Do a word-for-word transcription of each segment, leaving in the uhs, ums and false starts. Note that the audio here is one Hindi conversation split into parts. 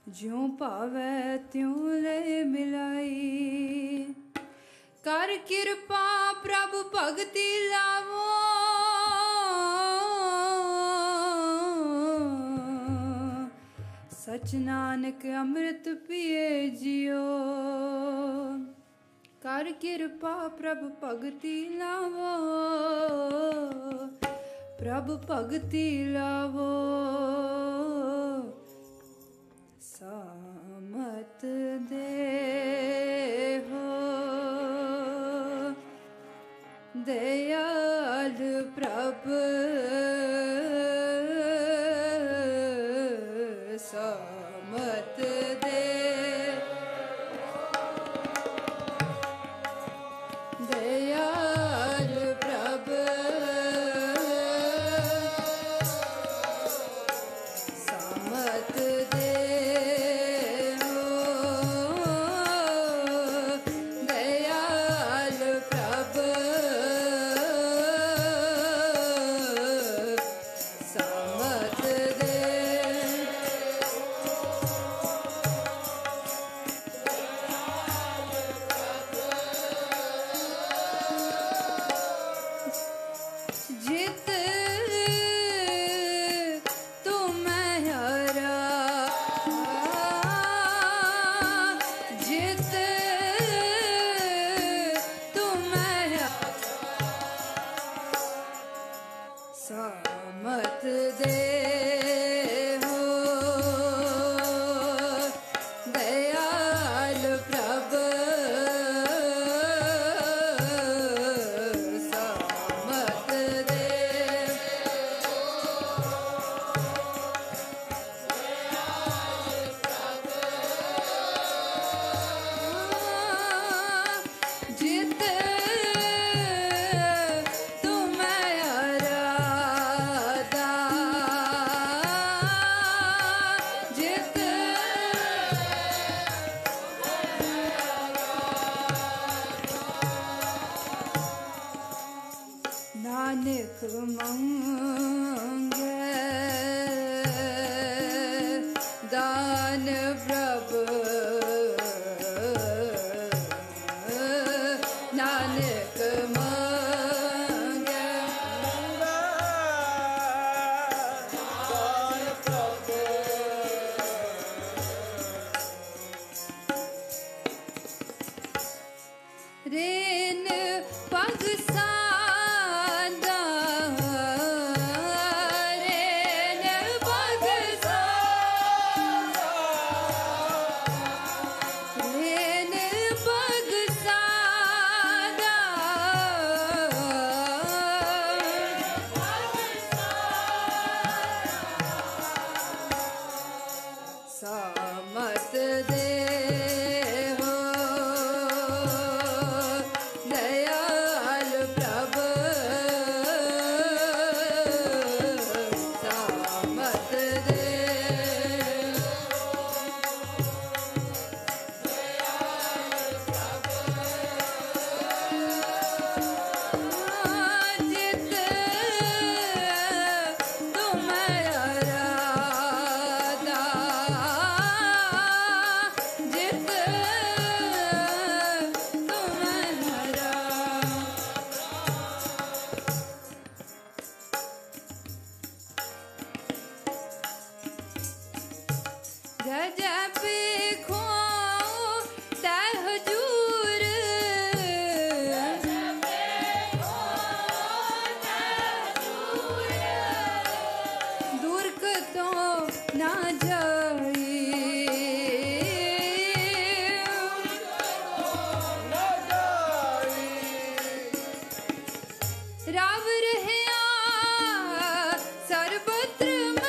ज्यों पावै त्यों ले मिलाई। कर किरपा प्रभु भगति लावो, सच नानक अमृत पिए जियो। कर किरपा प्रभु भगति लावो, प्रभु भगति लावो। सामत देहो दयाल प्रभु, सामत दे दयाल प्रभु, सामत दे सामत दे हो दयाल प्रभु, सामत दे जित नानक मांगे दान प्रभु, नानक मांगे दान प्रभु, रेन पग सामत दे हो दयाल प्रभु, सामत दे दयाल प्रभु, जित तुम्हारा जय जय पेखो तै हुजूर, जय जय पेखो तै हुजूर, दूर कतो ना जाई, राव रहया सर्वत्र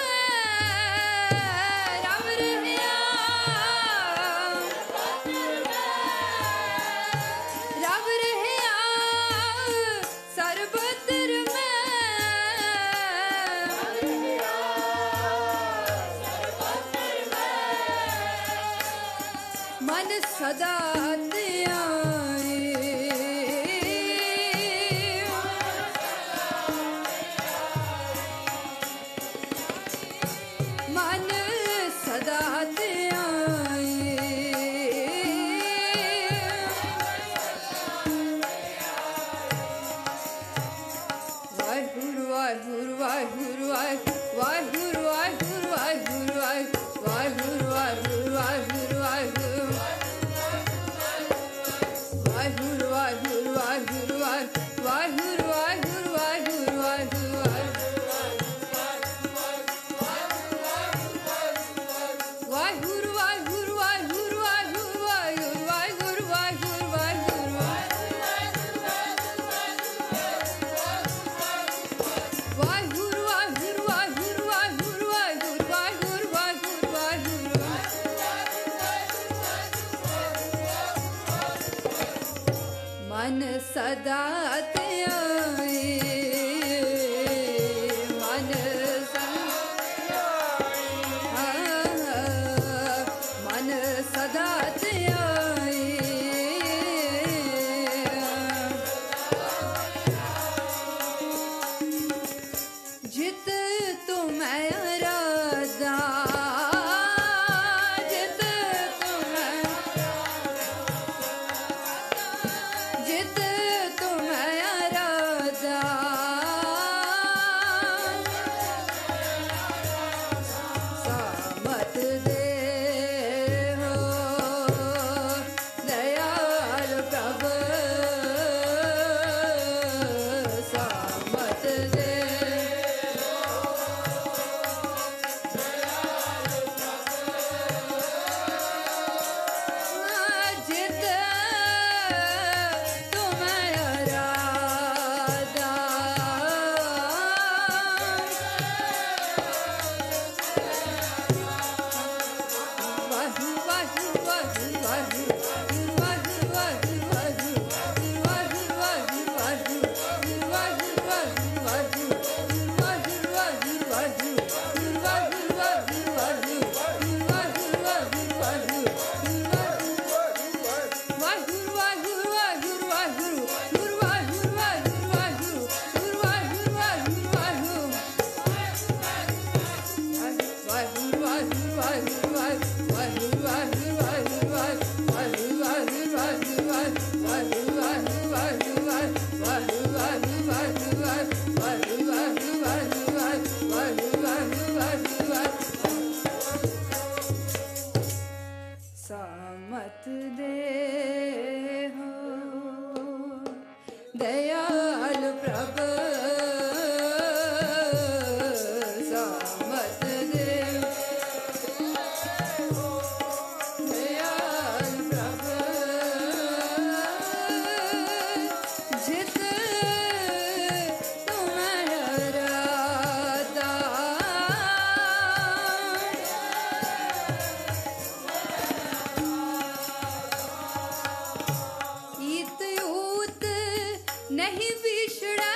मन सदा त्याई, मन सदा त्याई। सदा त्याए मन मन सदा त्याए जित तुम राधा सामत दे हो दयाल प्रभु सामत दे दयाल प्रभु जित तुम्हारा राधा नहीं बिछड़ा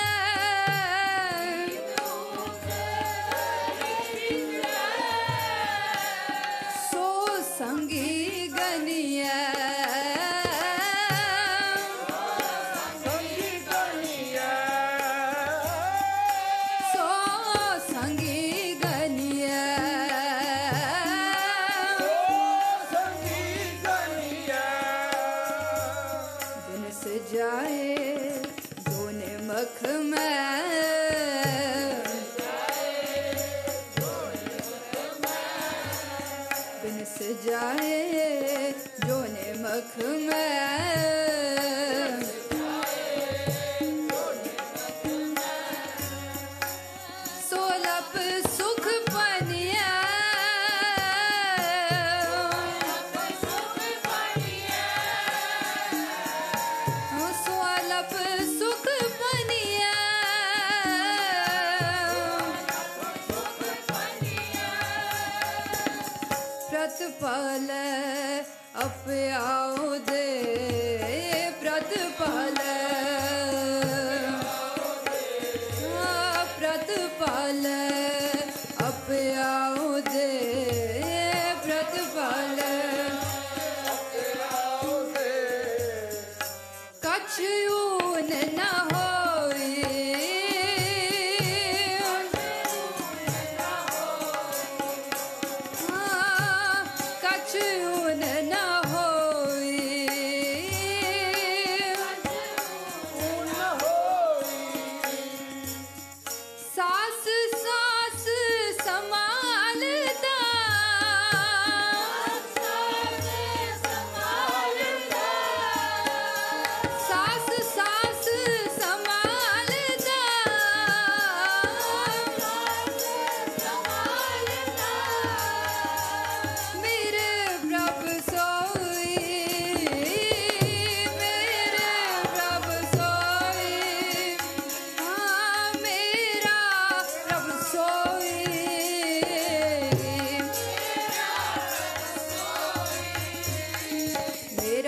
सो संगी गनिया संगी गनिया सो संगी गनिया संगी गनिया दिन से जाए मख में बिन से जाए जोने मख में सोलप सुख पनिया सोलप सुख प्रतिपल अप्याओ दे प्रतिपल प्रतिपल अप्याओ दे प्रतिपल कछून न होई कछून न होई सास सास संभालता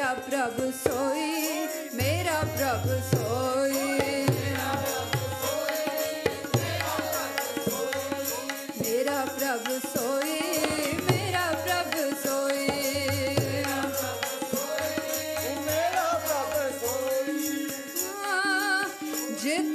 मेरा प्रभु सोई, मेरा प्रभु सोई, मेरा प्रभु सोई, मेरा प्रभु सोई, मेरा प्रभु सोई। जित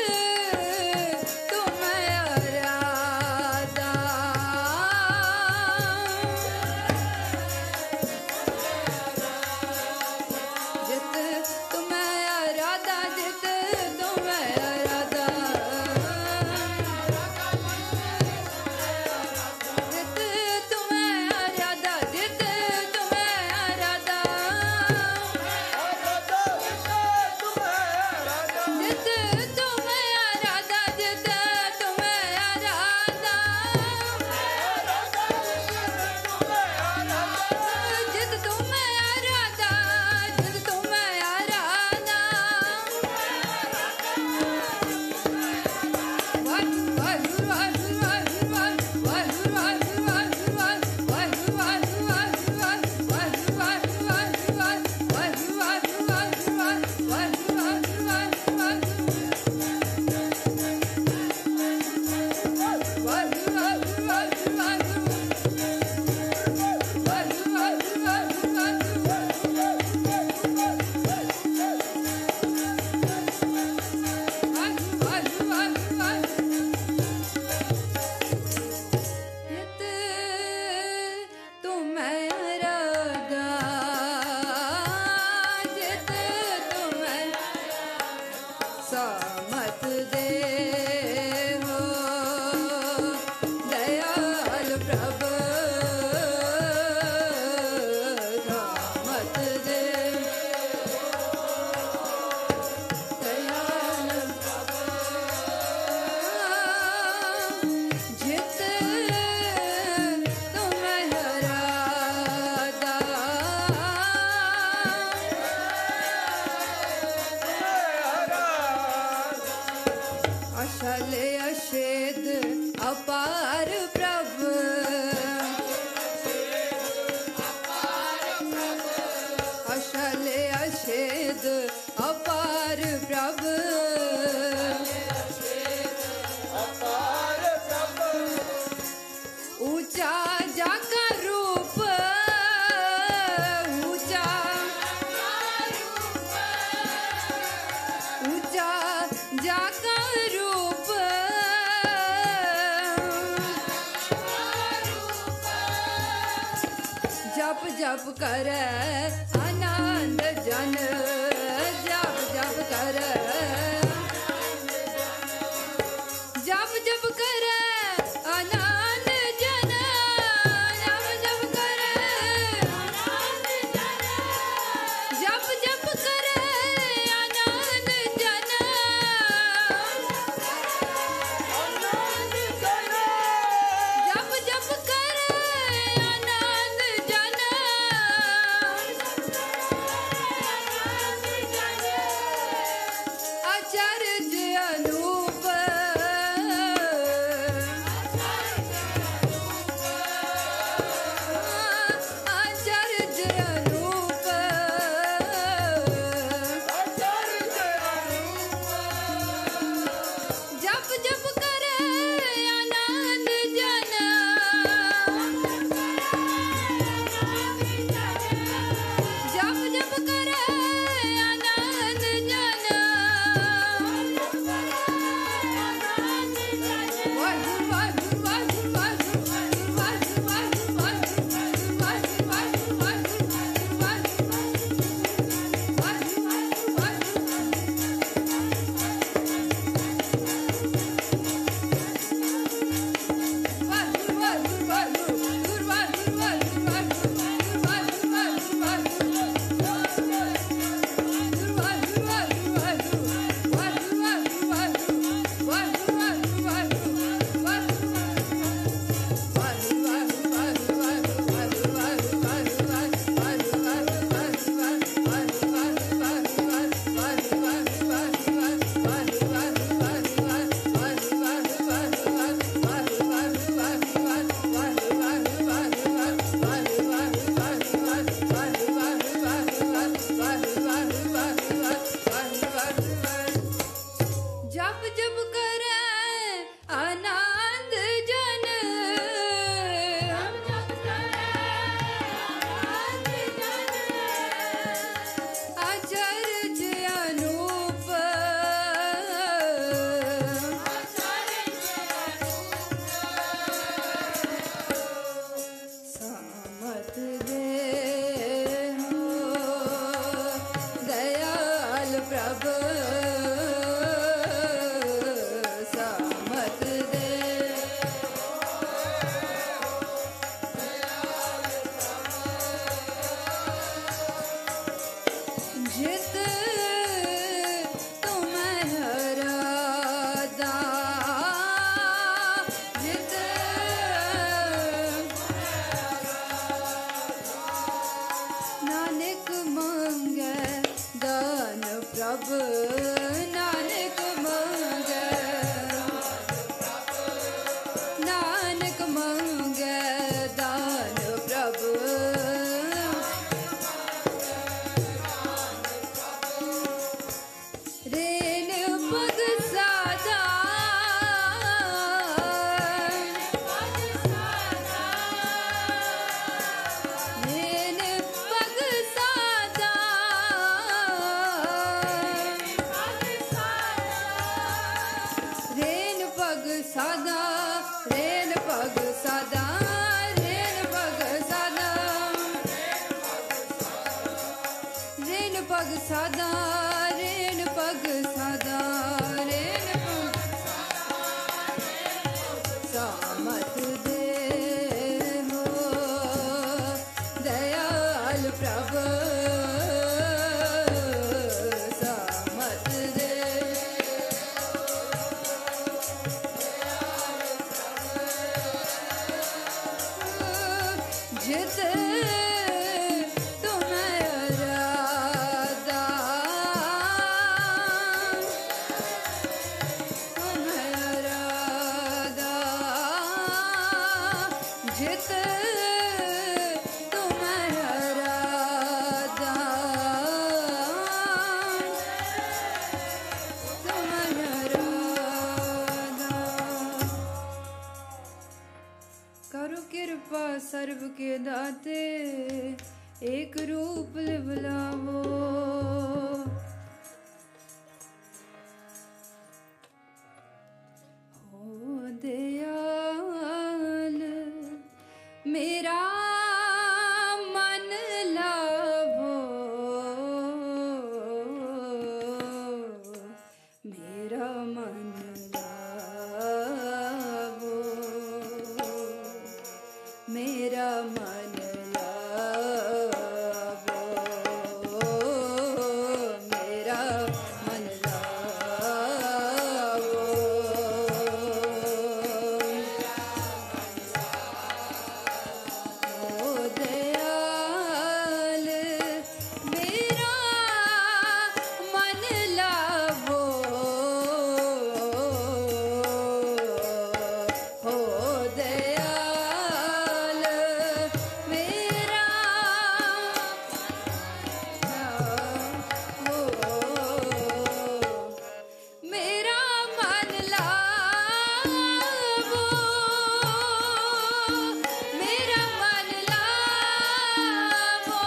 जप करे आनंद जन, जप जप करे, जप जप करे आनंद जन, जप जप करे आनंद जन, जप जप करे आनंद जन, आनंद जन, जप जप करे आनंद जन। सामत दे हो दयाल प्रभु सामत दे जित तुम्हें हरादा जित नानक मंगे दान प्रभु नानक मंगे नानक मंगे दान प्रभु रेन पग सादा रेन पग सादा रेन पग सादा रेन पग सादा रेन पग सादा रेन पग सादा रेन पग सादा रेन पग सामत दे हो दयाल प्रभु सामत दे जित तुम्हें हरादा तुम्हें हरादा जित तुम्हें हरादा तुम्हें हरादा करो कृपा सर्व के दाते एक रूप बुलावो हो दयाल मेरा मन लावो मेरा मन लावो मेरा मन लावो मेरा मन लावो ओ दयाल मेरा मन लावो हो दयाल मेरा हो मेरा मन लावो मेरा मन लावो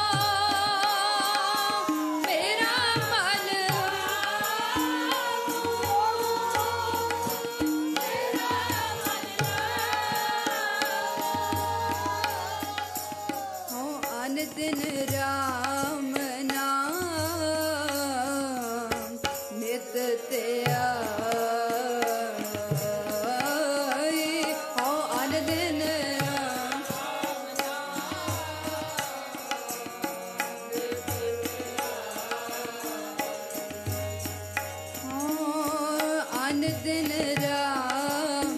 मेरा मन हो आन दिन राम नाम नित त्याई हो आन दिन हो आन दिन राम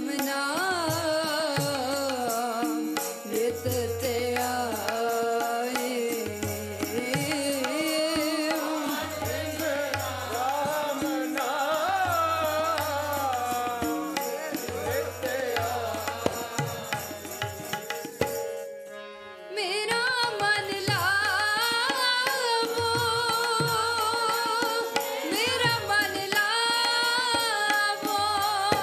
नाम नित त्याई मेरा मन लावो मेरा मन लावो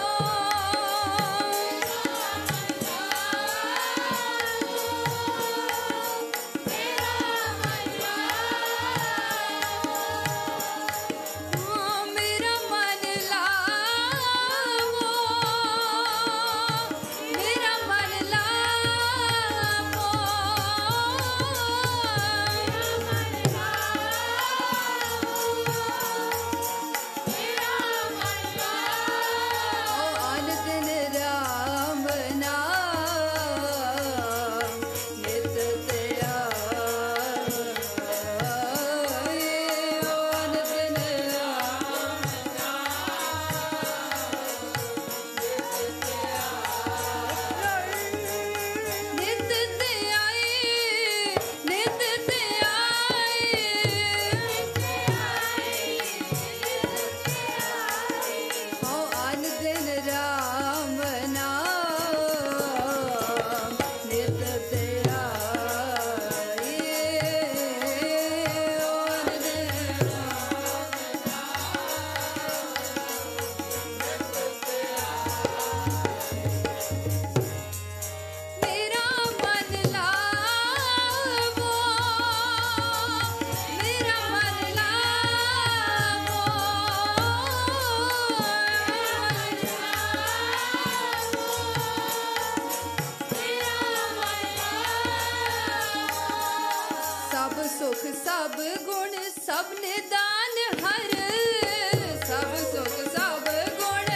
सुख सब गुण सब निदान हर सब सुख सब गुण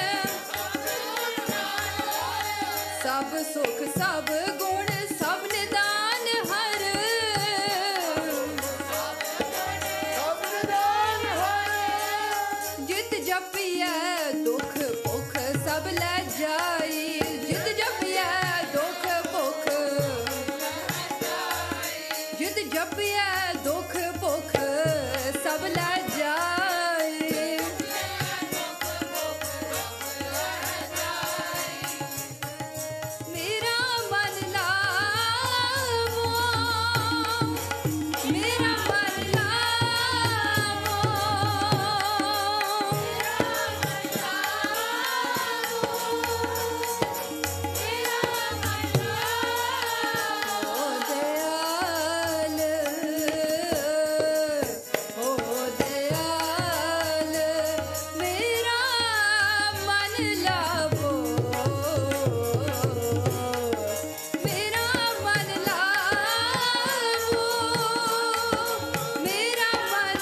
सब सुख सब गुण सब निदान हर जित जपिए दुख भुख सब ले जाई जित जपिए दुख भुख जित जपिए दुख भुख सब ले जाए मेरा मन लावो मेरा मन लावो ओ दयाल ओ दयाल मेरा मन लावो मेरा मन लावो मेरा मन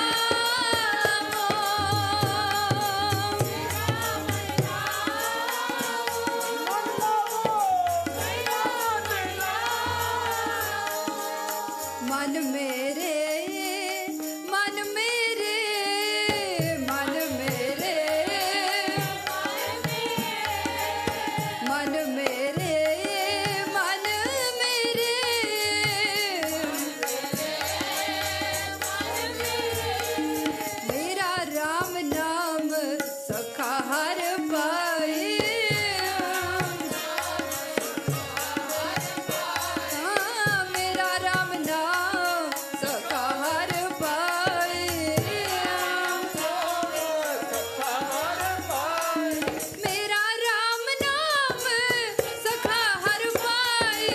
लावो मन मेरे मन मेरे मन मेरे मन मेरे मन मेरे मेरा राम नाम सखा हर पाए हाँ, मेरा राम नाम सखा हर पाए मेरा राम नाम सखा हर पाए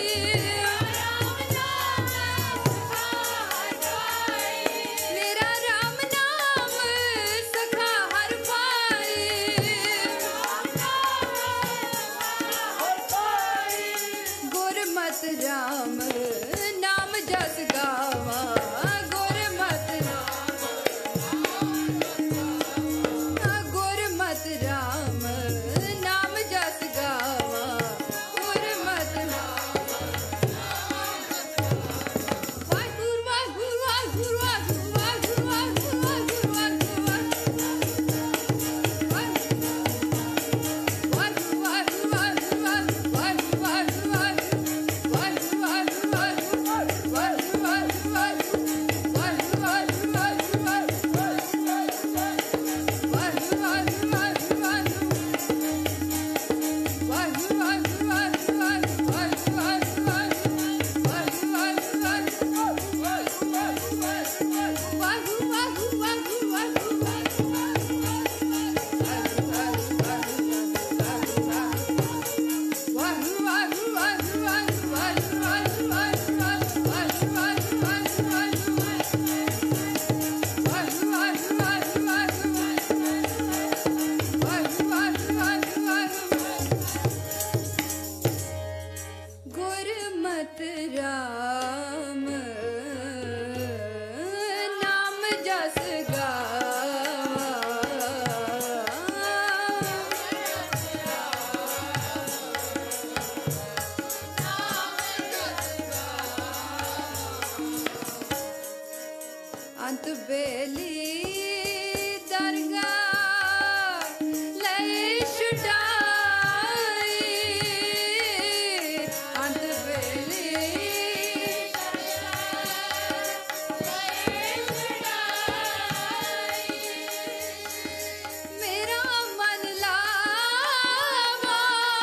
मेरा राम नाम सखा हर पाए गुरमत राम नाम जस गावा गुरमत गुरमत राम नाम जस गावा गुरमत वाहिगुरु वाहिगुरु वाहिगुरु वाहिगुरु वाहिगुरु वाहिगुरु गुरमत राम नाम जस गावा अंत बेली दरगाह लई छुटाई अंत बेली मेरा मन लावो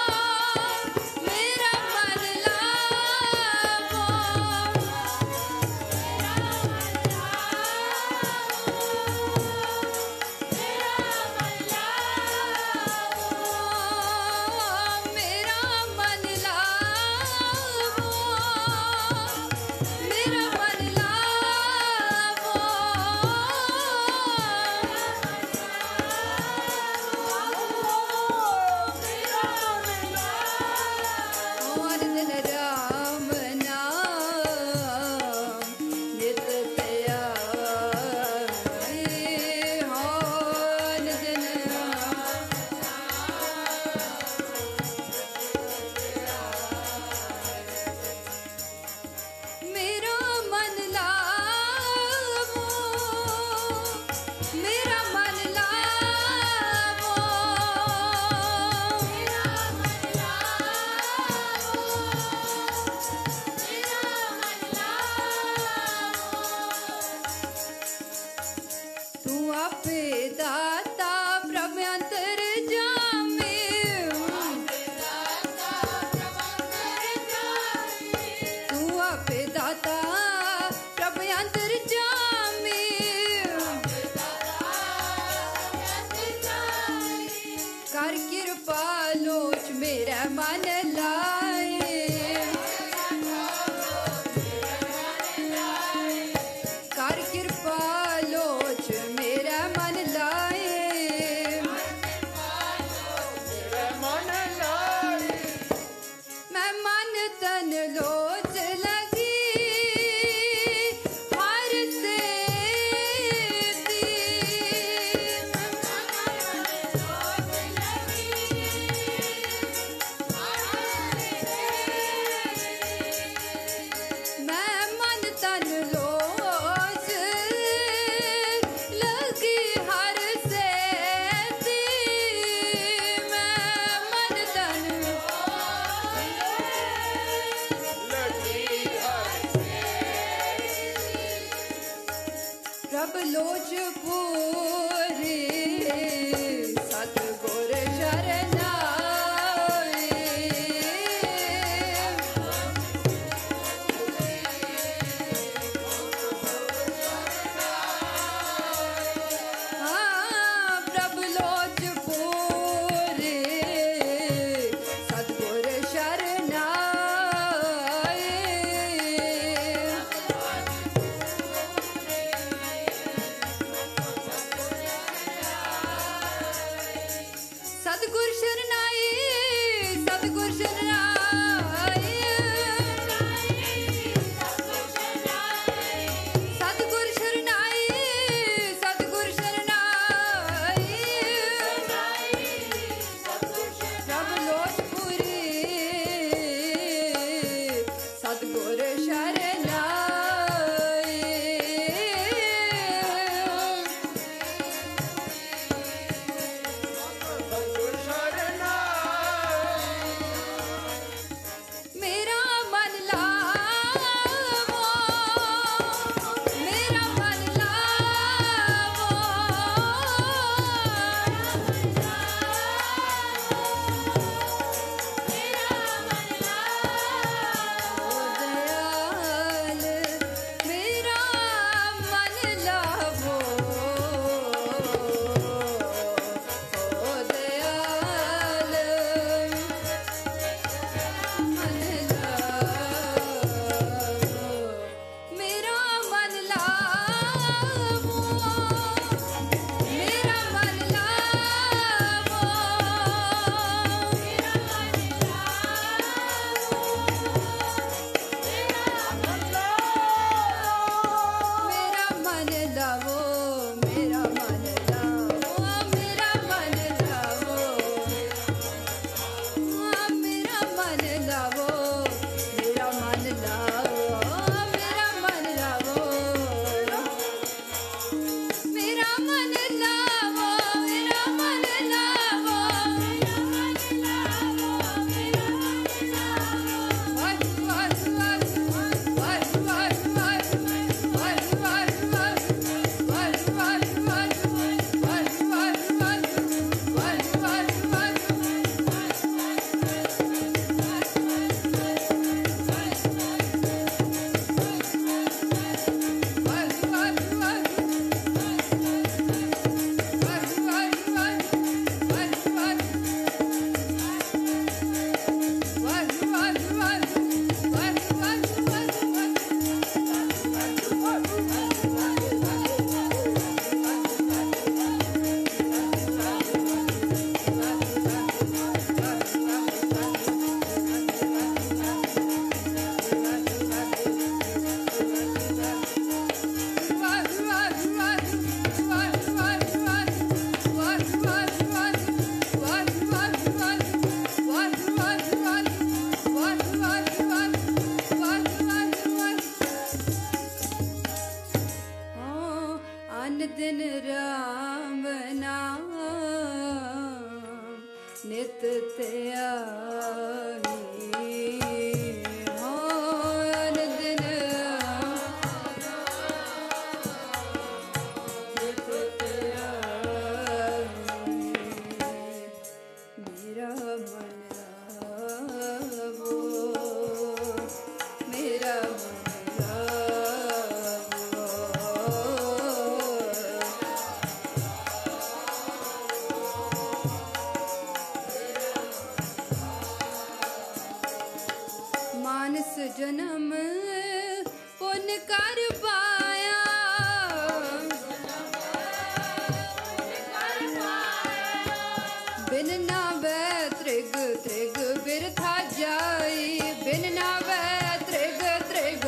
मेरा मन लावो लोच पूरी सतगुर शरनाई। हाँ प्रभु लोच पूरी सतगुर शरनाई। सतगुर शरनाई सतगुर शरनाई। सतगुर शरनाई सतगुर शरनाई। प्रभु लोच पूरी सतगुर शरनाई। मेरा मन लावो मेरा मन लावो। ओ दयाल मेरा मन लावो। ओ दयाल मन लावो। मेरा मन लावो मेरा मन लावो। मेरा मन लावो मेरा मन लावो। मेरा मन लावो मेरा मन लावो। मेरा मन लावो मेरा मन लावो। मेरा मन लावो मेरा मन लावो। वाह वाह वाह वाह वाह वाह वाह वाह वाह वाह वाह वाह वाह वाह वाह वाह वाह। अन दिन राम नाम नित त्यागी। अन दिन नित त्यागी। मेरा मन लावो मेरा मन लावो। मानस जन्म पुन कर पाया। बिन नावै त्रिग त्रिग बिरथा जाई। बिन नावै त्रिग त्रिग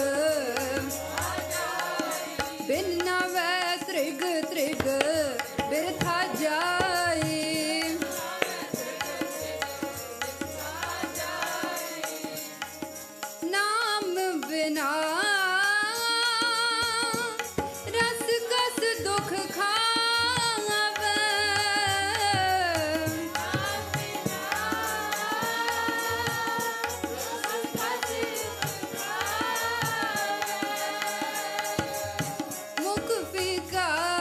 बिन नावै त्रिग त्रिग बिरथा जाई। नाम बिना रस कस दुख खावे। मुख फीका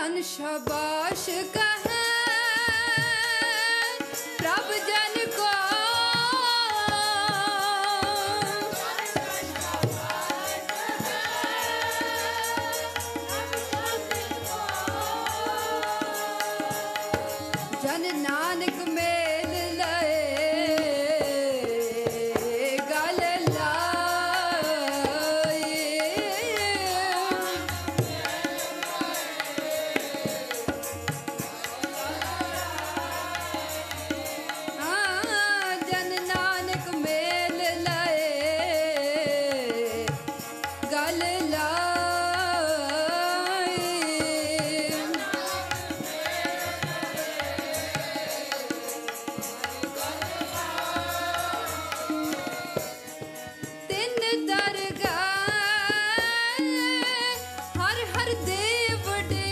जन शाबाश कहे प्रभ जन को जन नानक मेल लए गल लाए हाँ जन नानक मेल लए गल लाए तिन दरगाह हर हर देव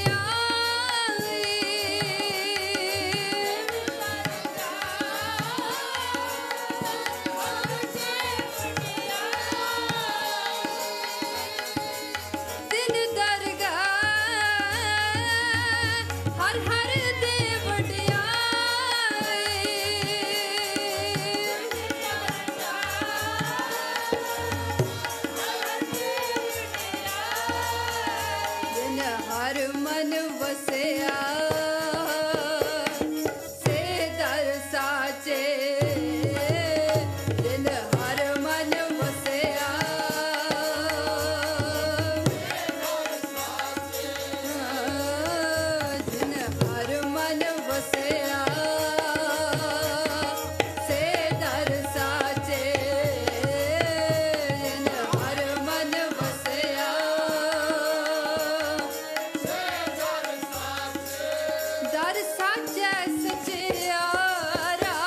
दिन दरगाह हर हर देव दिन हर मन वसया से दर साचे दिन हर मन वसया दिन हर मन वसया से दर साचे दिन हर मन वसया दर साचे सचियारा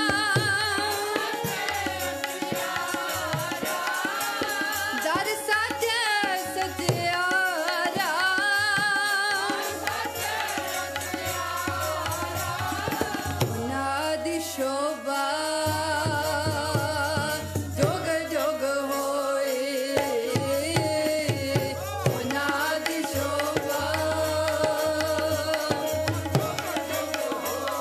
दर साचे सचियारा नादि शोभा जोग जोग होए नादि शोभा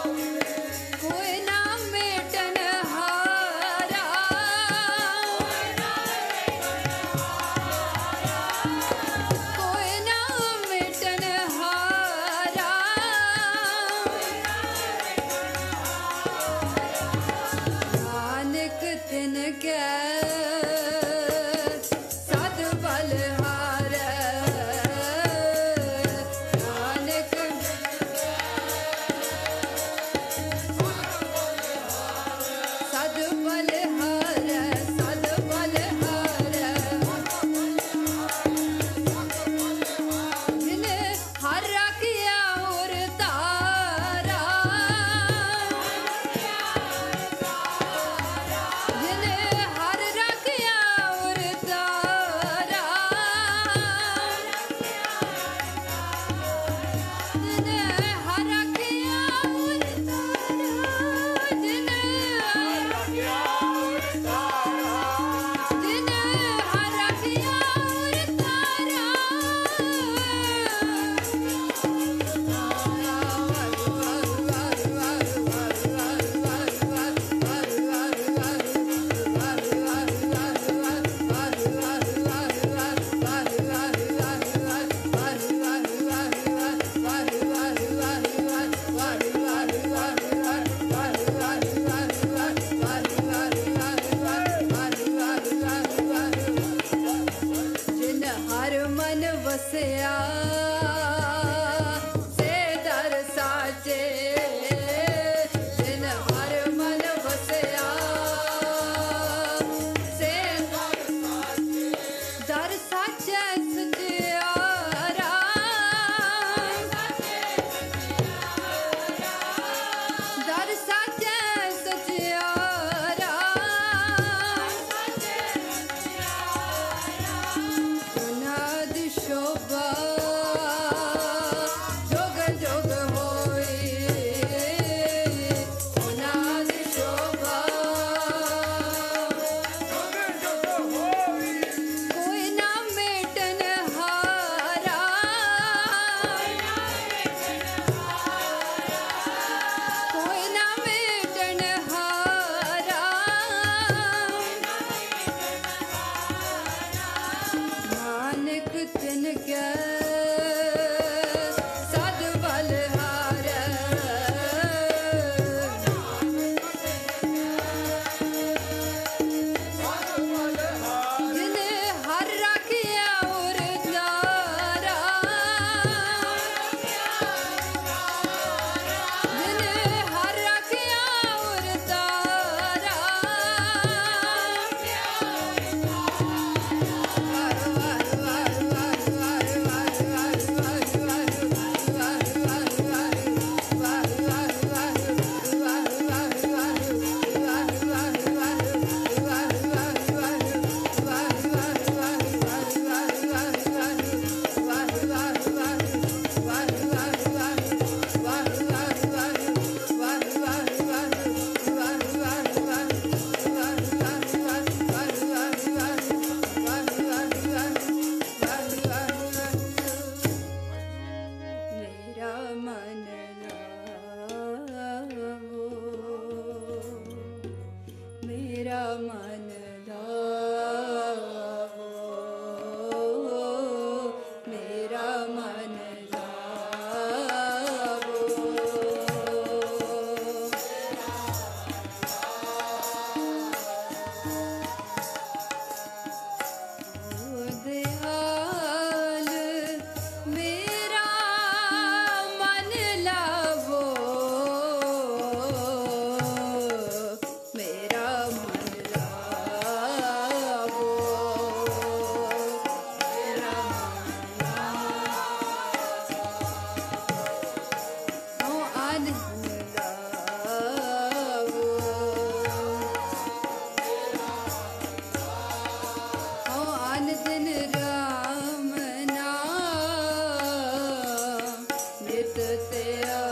ते